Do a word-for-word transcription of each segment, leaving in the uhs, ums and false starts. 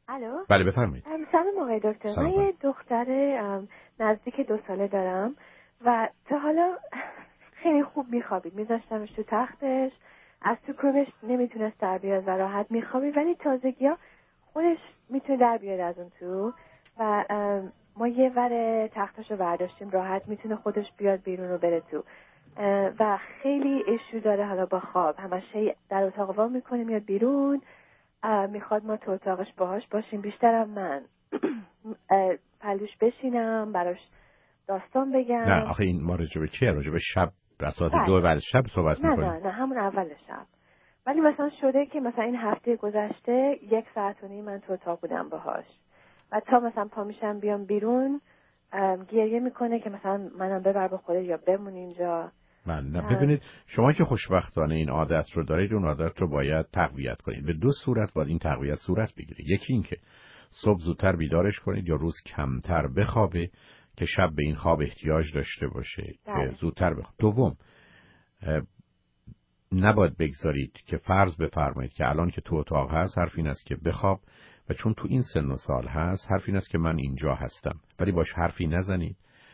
الو. بله بفرمایید. سلام آقای دکتر. من یه دختر نزدیک دو ساله دارم و تا حالا خیلی خوب میخوابید. میذاشتمش تو تختش، از تو کوبش نمیتونست در بیاد و راحت میخوابید، ولی تازگی ها خودش میتونه در بیاد از اون تو و ما یه ور تختش رو برداشتیم، راحت میتونه خودش بیاد بیرون و بره تو و خیلی ایشو داره حالا با خواب. همشه در اتاق وا میکنه میاد بیرون، میخواد ما تو اتاقش باهاش باشیم. بیشترم من پلوش بشینم براش داستان بگم. نه آخه این ما راجبه چیه؟ راجبه شب ساعت بله. دو بعد شب صحبت نه میکنیم؟ نه نه همون اول شب. ولی مثلا شده که مثلا این هفته گذشته یک ساعت و نیم من تو اتاق بودم باهاش و تا مثلا پا میشم بیام بیرون گریه میکنه که مثلا منم ببر با خودت یا بمون اینجا. من نه ببینید شما که خوشبختانه این عادت رو دارید، اون عادت رو باید تقویت کنید. به دو صورت باید این تقویت صورت بگیره. یکی این که صبح زودتر بیدارش کنید یا روز کمتر بخوابه که شب به این خواب احتیاج داشته باشه داره. که زودتر بخوابه. دوم، نباید بگذارید که فرض بفرمایید که الان که تو اتاق هست حرف این است که بخواب و چون تو این سن و سال هست حرف این است که من اینجا هستم، ولی باش حرفی نزنید،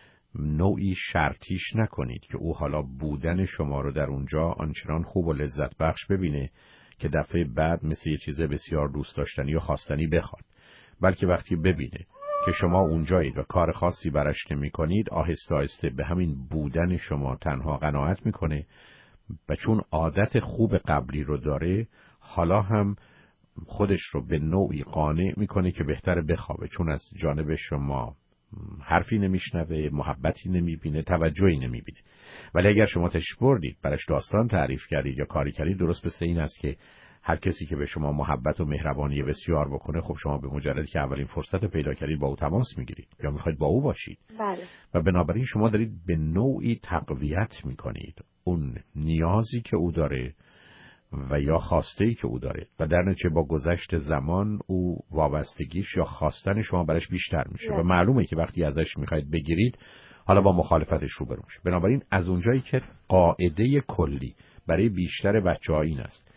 نوعی شرطیش نکنید که او حالا بودن شما رو در اونجا آنچنان خوب و لذت بخش ببینه که دفعه بعد مثل یه چیز بسیار دوست داشتنی و خواستنی بخواد، بلکه وقتی ببینه که شما اونجایید و کار خاصی براش نمی کنید، آهسته آهسته به همین بودن شما تنها قناعت میکنه و چون عادت خوب قبلی رو داره حالا هم خودش رو به نوعی قانع میکنه که بهتره بخوابه، چون از جانب شما حرفی نمیشنوه، محبتی نمیبینه، توجهی نمیبینه. ولی اگر شما تشریف بردید براش داستان تعریف کردید یا کاری کردید، درست مثل این است که هر کسی که به شما محبت و مهربانی بسیار بکنه، خب شما به مجردی که اولین فرصت پیدا کردید با او تماس میگیرید یا میخواید با او باشید. بله. و بنابراین شما دارید به نوعی تقویت میکنید اون نیازی که او داره و یا خواسته‌ای که او داره و در نتیجه با گذشت زمان او وابستگیش یا خواستن شما برش بیشتر میشه و معلومه که وقتی ازش میخواید بگیرید حالا با مخالفتش روبرو میشه. بنابراین از اونجایی که قاعده کلی برای بیشتر بچه‌ها این است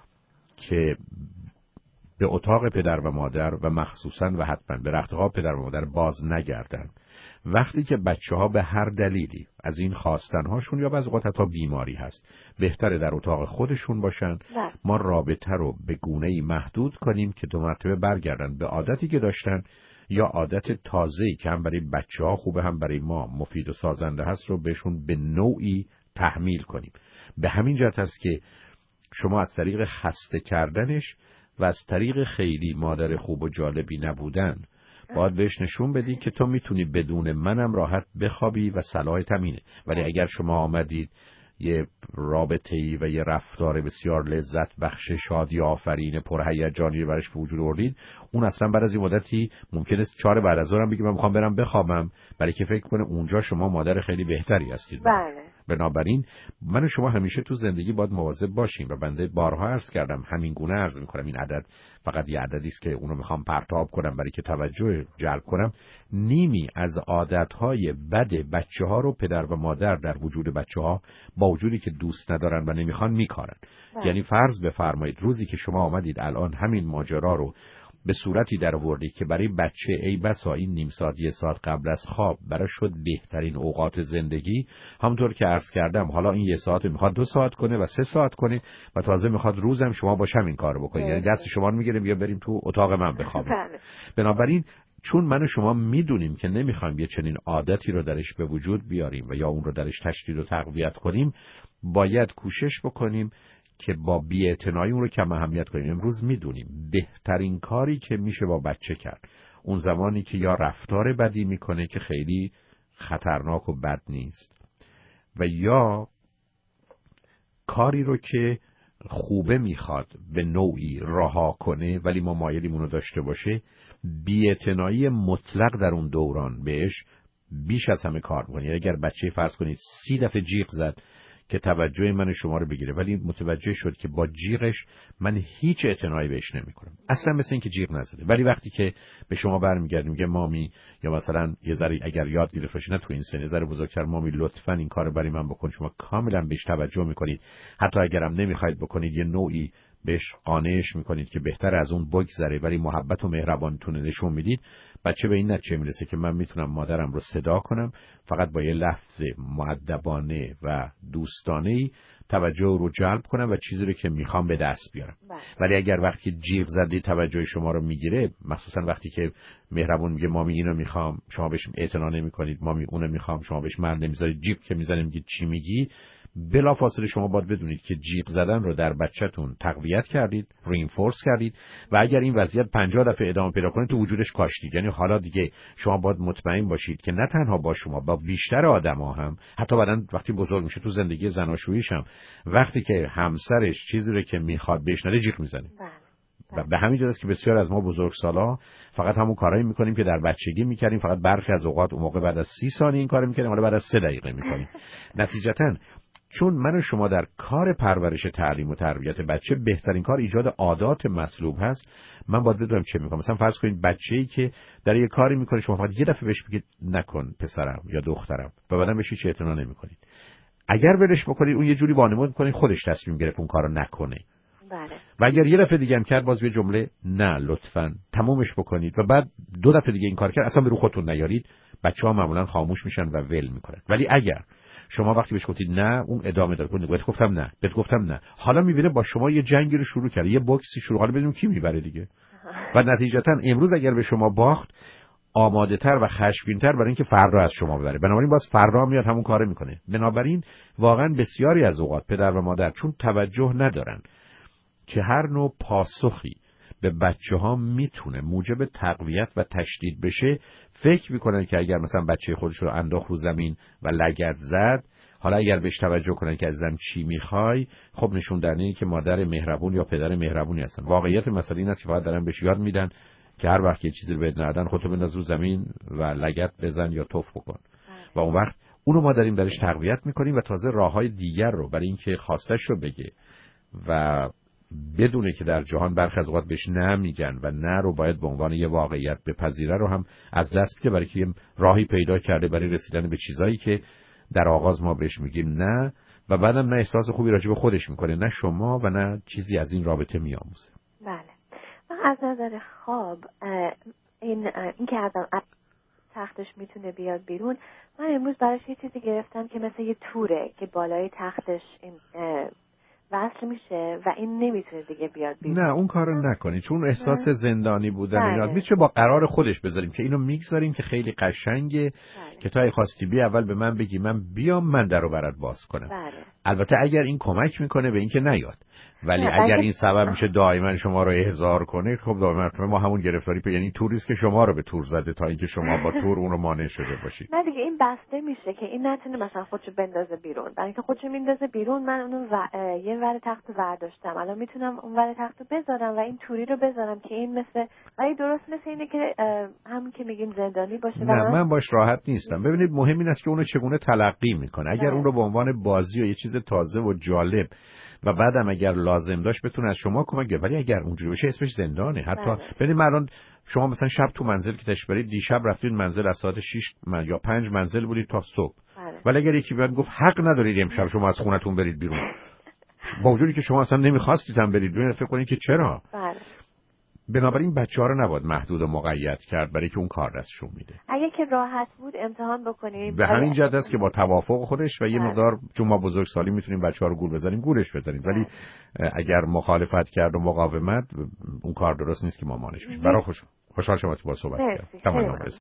که به اتاق پدر و مادر و مخصوصاً و حتما به رختخواب پدر و مادر باز نگردن، وقتی که بچه‌ها به هر دلیلی از این خواستن‌هاشون یا بعضی وقت حتی بیماری هست بهتره در اتاق خودشون باشن، نه. ما رابطه رو به گونه‌ای محدود کنیم که دو مرتبه برگردن به عادتی که داشتن یا عادت تازه‌ای که هم برای بچه‌ها خوبه هم برای ما مفید و سازنده هست رو بهشون به نوعی تحمیل کنیم. به همین جهت است که شما از طریق خسته کردنش و از طریق خیلی مادر خوب و جالبی نبودن باید بهش نشون بدی که تو میتونی بدون منم راحت بخوابی و صلاحت همینه. ولی اگر شما آمدید یه رابطه‌ای و یه رفتار بسیار لذت بخش شادی آفرین پرهیجانی برش به وجود آوردید، اون اصلا بعد از این مدتی ممکنه چهار بعد از ظهرم بگه من میخوام برم بخوابم، برای که فکر کنه اونجا شما مادر خیلی بهتری هستید. بله. بنابراین من و شما همیشه تو زندگی باید مواظب باشیم و بنده بارها عرض کردم، همین گونه عرض میکنم، این عدد فقط یه عددی است که اونو میخوام پرتاب کنم برای که توجه جلب کنم. نیمی از عادتهای بد بچه‌ها رو پدر و مادر در وجود بچه‌ها با وجودی که دوست ندارن و نمیخوان میکارن. یعنی فرض بفرمایید روزی که شما آمدید الان همین ماجرا رو به صورتی در آوردید که برای بچه ای بسا این نیم ساعت یه ساعت قبل از خواب برای شد بهترین اوقات زندگی، همونطور که عرض کردم حالا این یه ساعت میخواد دو ساعت کنه و سه ساعت کنه و تازه میخواد روزم شما باش همین کارو بکنید، یعنی دست شما رو میگیره بیا بریم تو اتاق من بخوابیم. بنابراین چون من و شما میدونیم که نمیخوایم یه چنین عادتی رو درش به وجود بیاریم و یا اون رو درش تشدید و تقویت کنیم، باید کوشش بکنیم که با بی‌اعتنایی اون رو کم اهمیت کنیم. امروز میدونیم بهترین کاری که میشه با بچه کرد اون زمانی که یا رفتار بدی میکنه که خیلی خطرناک و بد نیست و یا کاری رو که خوبه میخواد به نوعی رها کنه ولی ما مایلیم اونو داشته باشه، بی‌اعتنایی مطلق در اون دوران بهش بیش از همه کار میکنه. یعنی اگر بچه فرض کنید سی دفعه جیغ زد که توجه من شما رو بگیره ولی متوجه شد که با جیغش من هیچ اعتنایی بهش نمیکنم، اصلا مثل این که جیغ نزده، ولی وقتی که به شما برمیگرده میگه مامی، یا مثلا یه ذره اگر یاد گرفته باشه نه تو این سن یه ذره بزرگتر، مامی لطفاً این کارو برای من بکن، شما کاملا بهش توجه میکنید، حتی اگرم نمیخواید بکنید یه نوعی بهش قانعش میکنید که بهتر از اون بگذره ولی محبت و مهربانیتون نشون میدید، بچه به این نتیجه میرسه که من میتونم مادرم رو صدا کنم، فقط با یه لفظ مؤدبانه و دوستانه‌ای توجه رو جلب کنم و چیزی رو که میخوام به دست بیارم. بله. ولی اگر وقتی جیغ زدی توجه شما رو میگیره، مخصوصا وقتی که مهربون میگه مامی اینو میخوام، شما بهش اعتنا نمیکنید، مامی اونو میخوام، شما بهش مرد نمیذارید، جیغ که میزنه میگید چی میگی، بلافاصله شما باید بدونید که جیغ زدن رو در بچه‌تون تقویت کردید، رینفورس کردید و اگر این وضعیت پنجاه دفعه ادامه پیدا کنه تو وجودش کاشتید. یعنی حالا دیگه شما باید مطمئن باشید که نه تنها با شما، با بیشتر آدما هم، حتی بعدن وقتی بزرگ میشه تو زندگی زناشوییش هم، وقتی که همسرش چیزی رو که میخواد بشنوه جیغ میزنه. و به همین جاست که بسیار از ما بزرگسالا فقط همون کارایی میکنیم که در بچگی میکردیم، فقط برخی از اوقات اون موقع بعد از سی ثانیه این کارو میکردیم، حالا بعد از سه دقیقه میکنیم. نتیجتاً چون من و شما در کار پرورش تعلیم و تربیت بچه بهترین کار ایجاد عادات مطلوب هست، من باید بدونم چه میکنم. مثلا فرض کنید بچه‌ای که در یه کاری میکنه، شما فقط یه دفعه بهش بگید نکن پسرم یا دخترم و بعدم بهش هیچ اعتنا نمیکنید. اگر ولش بکنید اون یه جوری وانمود میکنه خودش تصمیم گرفت اون کارو نکنه. بله. و اگر یه دفعه دیگه هم کرد باز یه جمله نه لطفاً تمومش بکنید و بعد دو دفعه دیگه این کار کرد اصلا به رو خودتون نیارید، بچه‌ها معمولاً خاموش میشن و ول میکنن. ولی اگر شما وقتی بهش گفتید نه اون ادامه داره، بهت گفتم نه، بهت گفتم نه، حالا میبینه با شما یه جنگی رو شروع کرده، یه باکسی شروع، حالا بدون کی میبره دیگه. و نتیجتا امروز اگر به شما باخت آماده تر و خشمگین تر برای اینکه فردا از شما ببره، بنابراین باز فردا میاد همون کارو میکنه. بنابراین واقعا بسیاری از اوقات پدر و مادر چون توجه ندارن که هر نوع پاسخی به بچه ها میتونه موجب تقویت و تشدید بشه، فکر میکنن که اگر مثلا بچه خودش رو انداخت رو زمین و لگد زد، حالا اگر بهش توجه کنن که ازم چی میخوای، خب نشون دهنده که مادر مهربون یا پدر مهربونی هستن. واقعیت مسئله این است که فقط دارن بهش یاد میدن که هر وقت یه چیزی رو بهت ندن خودتو بنداز رو زمین و لگد بزن یا توف بکن. و اون وقت اونو ما داریم درش تقویت میکنیم و تازه راههای دیگر رو برای اینکه خواستش رو بگه و بدونه که در جهان برخی از اوقات بهش نه میگن و نه رو باید به عنوان یه واقعیت بپذیره رو هم از دست میده، برای که یه راهی پیدا کرده برای رسیدن به چیزایی که در آغاز ما بهش میگیم نه و بعدم نه احساس خوبی راجع به خودش میکنه، نه شما و نه چیزی از این رابطه میآموزه. بله. من از نظر خواب این این که از تختش میتونه بیاد بیرون، من امروز براش یه چیزی گرفتم که مثل یه توره که بالای تختش این وصل میشه و این نمیتونه دیگه بیاد بیرون. نه اون کارو نکنی، چون احساس زندانی بودن یاد میشه با قرار خودش بذاریم که اینو میگذاریم که خیلی قشنگه. بله. که تا خواستی بی اول به من بگی من بیام من درو برات باز کنم. بله. البته اگر این کمک میکنه به این که نیاد، ولی اگر این سبب میشه دائما شما رو احضار کنه، خب دائما ما همون گرفتاری پی، یعنی توریست که شما رو به تور زده تا اینکه شما با تور اون رو مانع شده باشید. نه دیگه این بسته میشه که این نتونه مثلا خودشو بندازه بیرون، برای اینکه خودشو میندازه بیرون من اونو و... یه ور تخت ورداشتم، الان میتونم اون ور تختو بذارم و این توری رو بذارم که این مثل ولی درست مثل اینه که همون که میگیم زندانی باشه. نه من باش راحت نیستم. ببینید مهم این است که اونو چگونه تلقی میکنه. اگر اون رو به عنوان بازی و یه چیز تازه و جالب و بعدم اگر لازم داشت بتونه از شما کمک بگیره، ولی اگر اونجوری بشه اسمش زندانه. حتی ببینید الان شما مثلا شب تو منزل که تشریف برید، دیشب رفتید منزل از ساعت شش من یا پنج منزل بودید تا صبح. بله. ولی اگر یکی بیاد گفت حق ندارید امشب شما از خونتون برید بیرون، با وجودی که شما اصلا نمیخواستید هم برید بیرون، فکر کنید که چرا؟ بله. بنابراین بچه‌ها رو نباید محدود و مقید کرد برای که اون کار دستشون میده. اگه که راحت بود امتحان بکنید. به همین جهت است که با توافق خودش و یه مقدار چون ما بزرگسالی میتونیم بچه‌ها رو گول بزنیم گولش بزنیم، ولی اگر مخالفت کرد و مقاومت اون کار درست نیست که ما مانعش بشیم. برای خوش خوشحال شدم با صحبت کردم. تمام.